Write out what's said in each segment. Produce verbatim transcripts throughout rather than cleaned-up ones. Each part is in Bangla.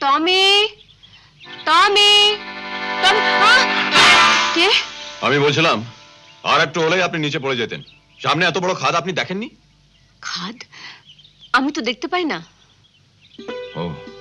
টমি টমি টমি কে? আমি বলছিলাম আর একটু হলেই আপনি নিচে পড়ে যেতেন। সামনে এত বড় খাদ আপনি দেখেননি? খাদ? আমি তো দেখতে পাই না। ও,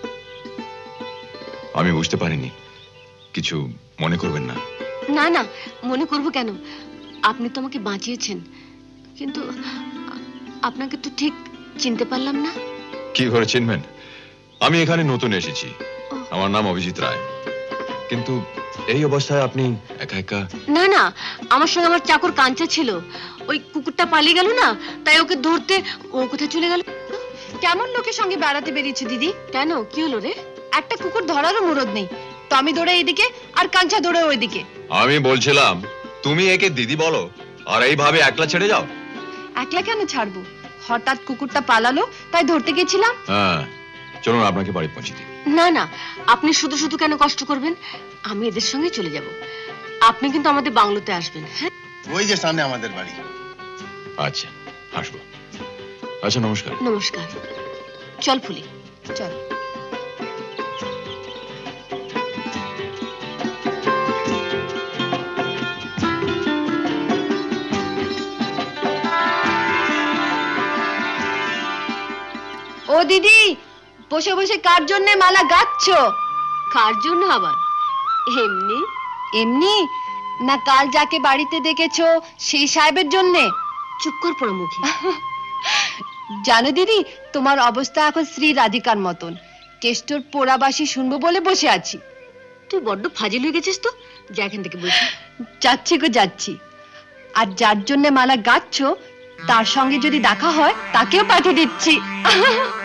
আমি বুঝতে পারিনি। কিছু মনে করবেন না। না না, মনে করব কেন? আপনি তো আমাকে বাঁচিয়েছেন, কিন্তু আপনাকে তো ঠিক চিনতে পারলাম না। কি করে চিনবেন? আমি এখানে নতুন এসেছি, আমার নাম অভিজিৎ রায়। কিন্তু এই অবস্থায় আপনি একা একা? না না, আমার সঙ্গে আমার চাকর কাঞ্চা ছিল। ওই কুকুরটা পালিয়ে গেল না, তাই ওকে ধরতে ও কোথায় চলে গেল। কেমন লোকের সঙ্গে বেড়াতে বেরিয়েছে দিদি? কেন, কি হলো রে? একটা কুকুর ধরারও মুরদ নেই। টমি দৌড়ে এইদিকে আর কাঞ্চা দৌড়ে ওইদিকে। আমি বলছিলাম তুমি একে দিদি বলো আর এইভাবে একলা ছেড়ে যাও। একলা কেন ছাড়বো? হঠাৎ কুকুরটা পালালো তাই ধরতে গেছিলাম। হ্যাঁ, চলুন আপনাকে বাড়ি পৌঁছে দিই। না না, আপনি শুধু শুধু কেন কষ্ট করবেন? আমি এদের সঙ্গে চলে যাব। আপনি কিন্তু আমাদের বাংলোতে আসবেন। হ্যাঁ, ওই যে সামনে আমাদের বাড়ি। আচ্ছা, আসবো। আচ্ছা, নমস্কার। নমস্কার। চল ফুলি, চল। ও দিদি, বসে বসে কার জন্য মালা গাচ্ছো? কার জন্য আবার? এমনি এমনি না, কাল যাকে বাড়িতে দেখেছো সেই সাহেবের জন্য? চুপ কর পোড়ামুখী। জানো দিদি, তোমার অবস্থা এখন শ্রী রাধিকার মতন। কেষ্টর পোড়াবাসী শুনবো বলে বসে আছি। তুই বড্ড ফাজিল হয়ে গেছিস তো, যা এখান থেকে বলছি। যাচ্ছি গো যাচ্ছি। আর যার জন্য মালা গাচ্ছো তার সঙ্গে যদি দেখা হয় তাকেও পাঠিয়ে দিচ্ছি।